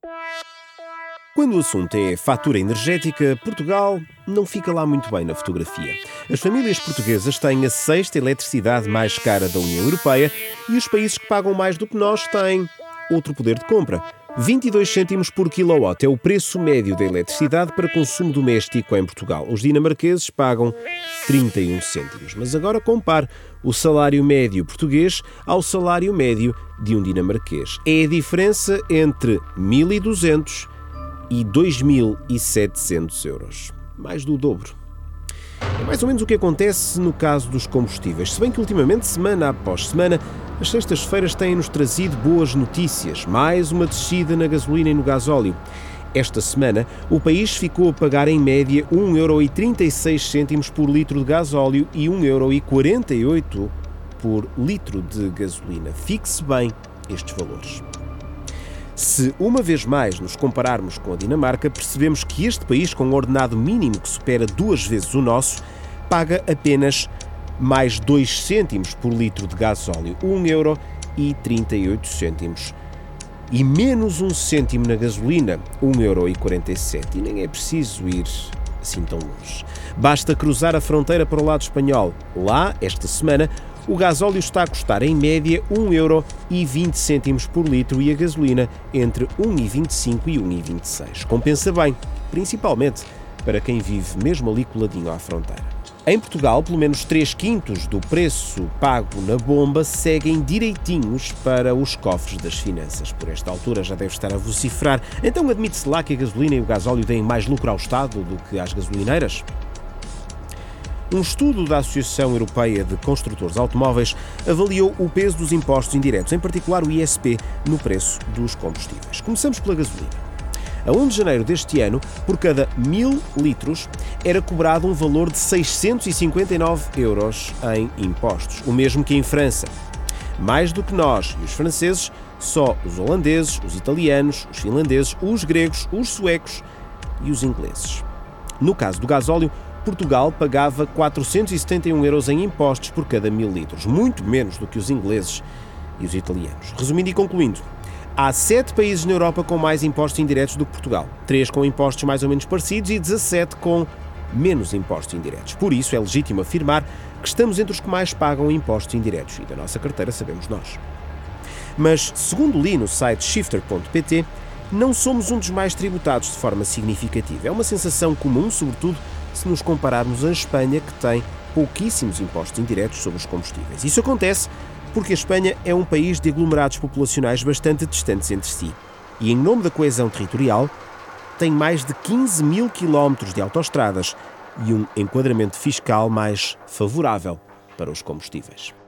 Quando o assunto é fatura energética, Portugal não fica lá muito bem na fotografia. As famílias portuguesas têm a sexta eletricidade mais cara da União Europeia e os países que pagam mais do que nós têm outro poder de compra. 22 cêntimos por quilowatt é o preço médio da eletricidade para consumo doméstico em Portugal. Os dinamarqueses pagam 31 cêntimos. Mas agora compare o salário médio português ao salário médio de um dinamarquês. É a diferença entre 1.200 e 2.700 euros. Mais do dobro. É mais ou menos o que acontece no caso dos combustíveis. Se bem que ultimamente, semana após semana, as sextas-feiras têm-nos trazido boas notícias. Mais uma descida na gasolina e no gasóleo. Esta semana, o país ficou a pagar em média 1,36€ por litro de gasóleo e 1,48€ por litro de gasolina. Fixe bem estes valores. Se uma vez mais nos compararmos com a Dinamarca, percebemos que este país, com um ordenado mínimo que supera 2 vezes o nosso, paga apenas mais 2 cêntimos por litro de gasóleo, 1,38€. E menos 1 cêntimo na gasolina, 1,47€. E nem é preciso ir assim tão longe. Basta cruzar a fronteira para o lado espanhol. Lá, esta semana, o gasóleo está a custar, em média, 1,20€ por litro e a gasolina entre 1,25€ e 1,26€. Compensa bem, principalmente para quem vive mesmo ali coladinho à fronteira. Em Portugal, pelo menos 3/5 do preço pago na bomba seguem direitinhos para os cofres das finanças. Por esta altura já deve estar a vociferar. Então admite-se lá que a gasolina e o gasóleo deem mais lucro ao Estado do que às gasolineiras? Um estudo da Associação Europeia de Construtores Automóveis avaliou o peso dos impostos indiretos, em particular o ISP, no preço dos combustíveis. Começamos pela gasolina. A 1 de janeiro deste ano, por cada 1.000 litros, era cobrado um valor de 659€ em impostos, o mesmo que em França. Mais do que nós e os franceses, só os holandeses, os italianos, os finlandeses, os gregos, os suecos e os ingleses. No caso do gasóleo, Portugal pagava 471€ em impostos por cada 1.000 litros, muito menos do que os ingleses e os italianos. Resumindo e concluindo, há 7 países na Europa com mais impostos indiretos do que Portugal, 3 com impostos mais ou menos parecidos e 17 com menos impostos indiretos. Por isso é legítimo afirmar que estamos entre os que mais pagam impostos indiretos, e da nossa carteira sabemos nós. Mas, segundo li no site shifter.pt, não somos um dos mais tributados de forma significativa. É uma sensação comum, sobretudo se nos compararmos à Espanha, que tem pouquíssimos impostos indiretos sobre os combustíveis. Isso acontece porque a Espanha é um país de aglomerados populacionais bastante distantes entre si e, em nome da coesão territorial, tem mais de 15.000 quilómetros de autoestradas e um enquadramento fiscal mais favorável para os combustíveis.